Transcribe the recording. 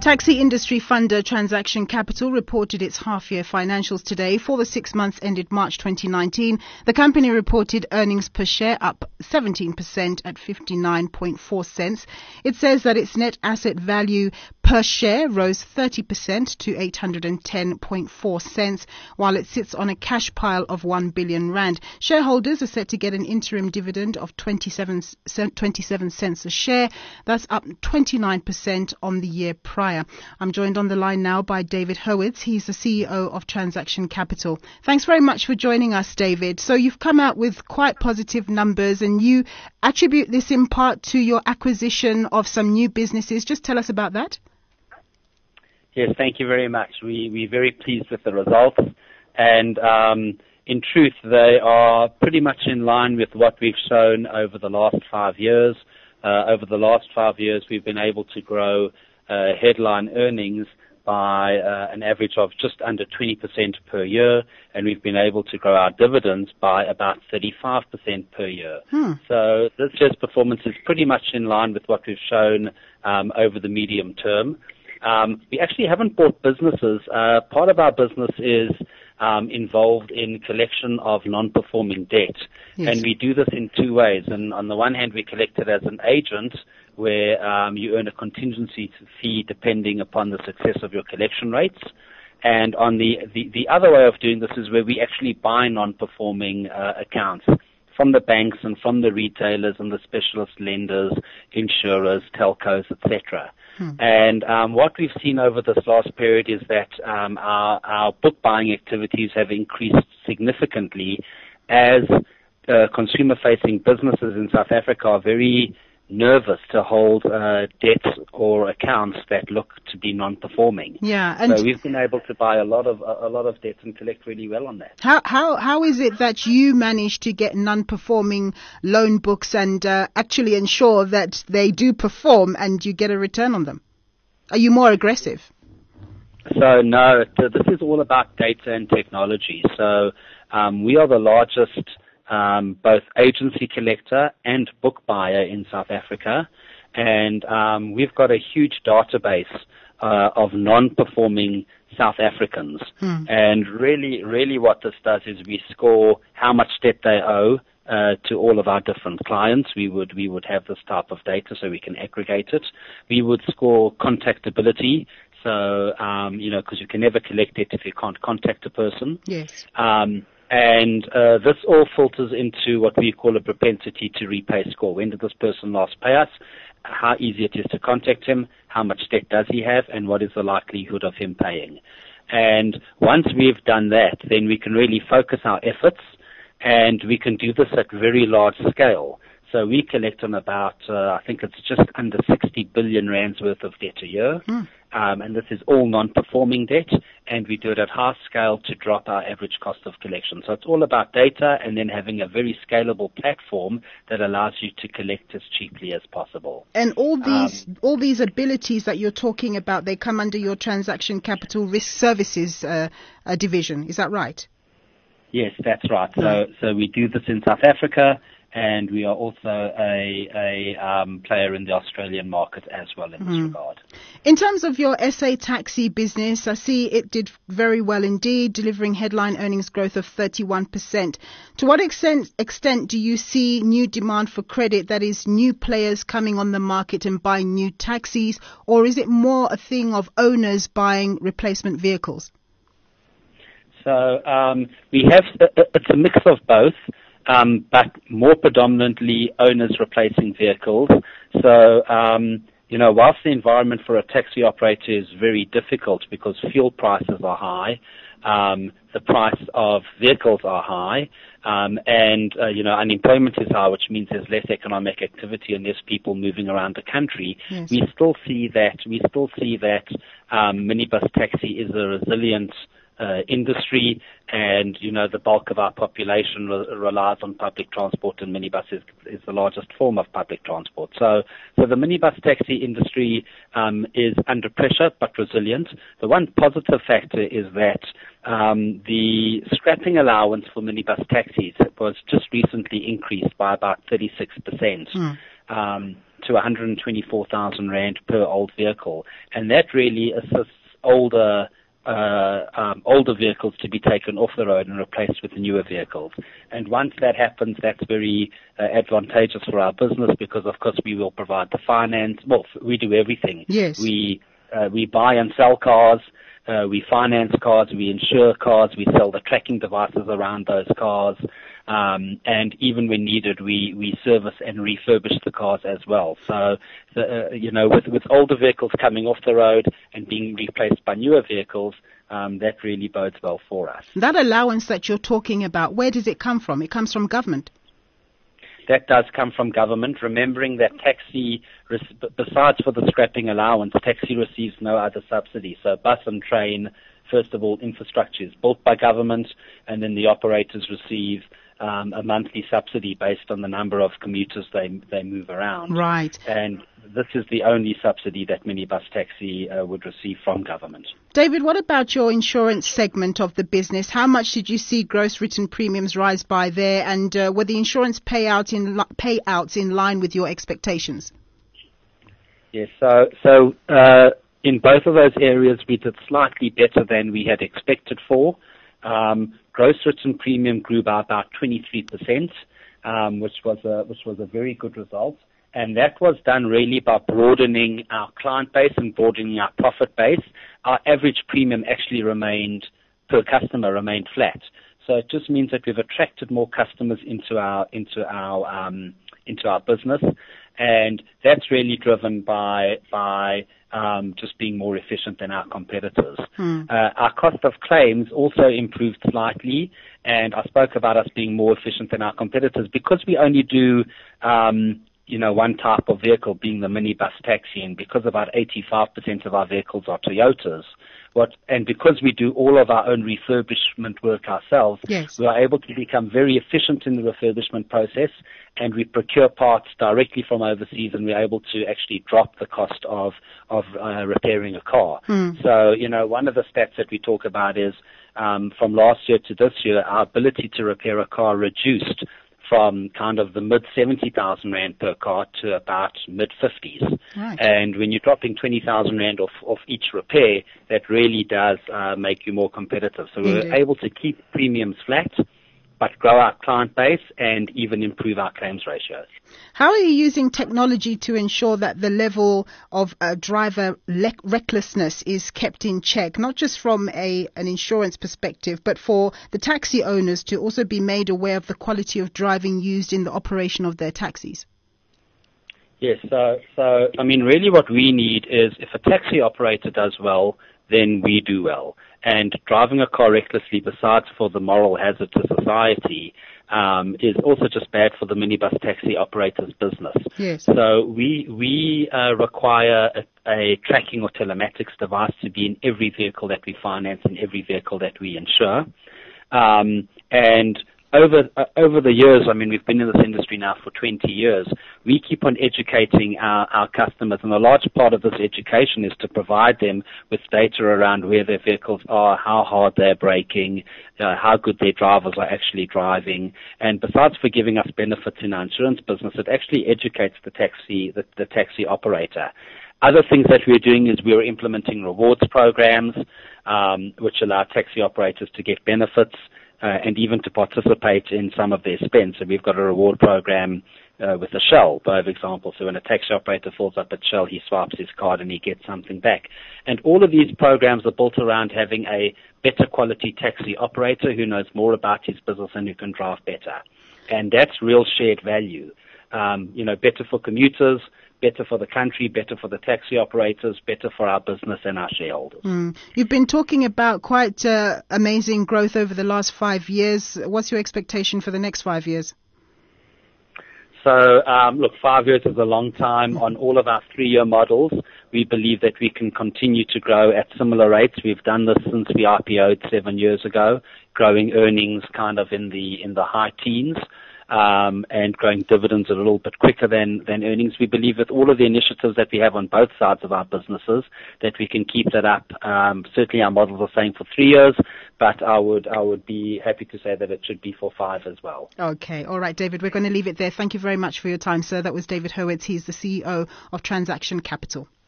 Taxi industry funder Transaction Capital reported its half-year financials today. For the 6 months ended March 2019, the company reported earnings per share up 17% at 59.4 cents. It says that its net asset value per share rose 30% to 810.4 cents, while it sits on a cash pile of 1 billion rand. Shareholders are set to get an interim dividend of 27 cents a share. That's up 29% on the year prior. I'm joined on the line now by David Hurwitz. He's the CEO of Transaction Capital. Thanks very much for joining us, David. So you've come out with quite positive numbers, and you attribute this in part to your acquisition of some new businesses. Just tell us about that. Yes, thank you very much. We're very pleased with the results, and in truth, they are pretty much in line with what we've shown over the last 5 years. Over the last 5 years, we've been able to grow headline earnings by an average of just under 20% per year, and we've been able to grow our dividends by about 35% per year. So this year's performance is pretty much in line with what we've shown over the medium term. We actually haven't bought businesses. Part of our business is involved in collection of non-performing debt. Yes. And we do this in two ways. And on the one hand, we collect it as an agent, where you earn a contingency fee depending upon the success of your collection rates. And on the other way of doing this is where we actually buy non-performing accounts from the banks and from the retailers and the specialist lenders, insurers, telcos, etc. And what we've seen over this last period is that our book buying activities have increased significantly as consumer-facing businesses in South Africa are very nervous to hold debts or accounts that look to be non-performing. Yeah, and so we've been able to buy a lot of debts and collect really well on that. How is it that you manage to get non-performing loan books and actually ensure that they do perform and you get a return on them? Are you more aggressive? So no, this is all about data and technology. So we are the largest both agency collector and book buyer in South Africa, and we've got a huge database of non-performing South Africans. And really what this does is we score how much debt they owe to all of our different clients. We would have this type of data so we can aggregate it. We would score contactability, so because you can never collect it if you can't contact a person. Yes. And this all filters into what we call a propensity to repay score. When did this person last pay us? How easy it is to contact him? How much debt does he have? And what is the likelihood of him paying? And once we've done that, then we can really focus our efforts, and we can do this at very large scale. So we collect on about, I think it's just under 60 billion rands worth of debt a year. And this is all non-performing debt, and we do it at high scale to drop our average cost of collection. So it's all about data and then having a very scalable platform that allows you to collect as cheaply as possible. And all these abilities that you're talking about, they come under your Transaction Capital Risk Services division. Is that right? Yes, that's right. So we do this in South Africa, and we are also a player in the Australian market as well in this regard. In terms of your SA taxi business, I see it did very well indeed, delivering headline earnings growth of 31%. To what extent do you see new demand for credit, that is, new players coming on the market and buying new taxis, or is it more a thing of owners buying replacement vehicles? So we have it's a mix of both. But more predominantly owners replacing vehicles. So, whilst the environment for a taxi operator is very difficult because fuel prices are high, the price of vehicles are high, and unemployment is high, which means there's less economic activity and less people moving around the country. Yes. We still see that minibus taxi is a resilient industry, and the bulk of our population relies on public transport, and minibus is the largest form of public transport. So the minibus taxi industry is under pressure but resilient. The one positive factor is that the scrapping allowance for minibus taxis was just recently increased by about 36%. to 124,000 rand per old vehicle, and that really assists older vehicles to be taken off the road and replaced with newer vehicles. And once that happens, that's very advantageous for our business because, of course, we will provide the finance. Well, we do everything. Yes. We buy and sell cars. We finance cars, we insure cars, we sell the tracking devices around those cars, and even when needed, we service and refurbish the cars as well. So, with older vehicles coming off the road and being replaced by newer vehicles, that really bodes well for us. That allowance that you're talking about, where does it come from? It comes from government. That does come from government, remembering that taxi, besides for the scrapping allowance, taxi receives no other subsidy. So bus and train, first of all, infrastructure is built by government, and then the operators receive a monthly subsidy based on the number of commuters they move around. Right. And this is the only subsidy that minibus taxi would receive from government. David, what about your insurance segment of the business? How much did you see gross written premiums rise by there, and were the insurance payouts in line with your expectations? Yes, so in both of those areas we did slightly better than we had expected for. Gross written premium grew by about 23%, which was a very good result. And that was done really by broadening our client base and broadening our profit base. Our average premium actually per customer remained flat. So it just means that we've attracted more customers into our business, and that's really driven by just being more efficient than our competitors. Our cost of claims also improved slightly, and I spoke about us being more efficient than our competitors because we only do one type of vehicle, being the minibus taxi, and because about 85% of our vehicles are Toyotas, and because we do all of our own refurbishment work ourselves, yes, we are able to become very efficient in the refurbishment process, and we procure parts directly from overseas, and we're able to actually drop the cost of repairing a car. So, one of the stats that we talk about is from last year to this year, our ability to repair a car reduced from kind of the mid 70,000 rand per car to about mid 50s. Right. And when you're dropping 20,000 rand off each repair, that really does make you more competitive. So we were able to keep premiums flat, but grow our client base and even improve our claims ratios. How are you using technology to ensure that the level of driver recklessness is kept in check, not just from an insurance perspective, but for the taxi owners to also be made aware of the quality of driving used in the operation of their taxis? Yes, so I mean, really what we need is if a taxi operator does well, then we do well. And driving a car recklessly, besides for the moral hazard to society, is also just bad for the minibus taxi operator's business. Yes. So we require a tracking or telematics device to be in every vehicle that we finance and every vehicle that we insure. And over the years, I mean, we've been in this industry now for 20 years, we keep on educating our customers, and a large part of this education is to provide them with data around where their vehicles are, how hard they're braking, how good their drivers are actually driving. And besides for giving us benefits in our insurance business, it actually educates the taxi operator. Other things that we're doing is we're implementing rewards programs, which allow taxi operators to get benefits, and even to participate in some of their spend. So we've got a reward program with a Shell, for example. So when a taxi operator fills up at Shell, he swipes his card and he gets something back. And all of these programs are built around having a better quality taxi operator who knows more about his business and who can drive better. And that's real shared value. Better for commuters, better for the country, better for the taxi operators, better for our business and our shareholders. You've been talking about quite amazing growth over the last 5 years. What's your expectation for the next 5 years? So, 5 years is a long time. On all of our 3-year models, we believe that we can continue to grow at similar rates. We've done this since we IPO'd 7 years ago, growing earnings kind of in the high teens. and growing dividends a little bit quicker than earnings. We believe with all of the initiatives that we have on both sides of our businesses that we can keep that up. Certainly our models are saying for 3 years, but I would be happy to say that it should be for 5 as well. Okay. All right, David, we're going to leave it there. Thank you very much for your time, sir. That was David Hurwitz. He's the CEO of Transaction Capital.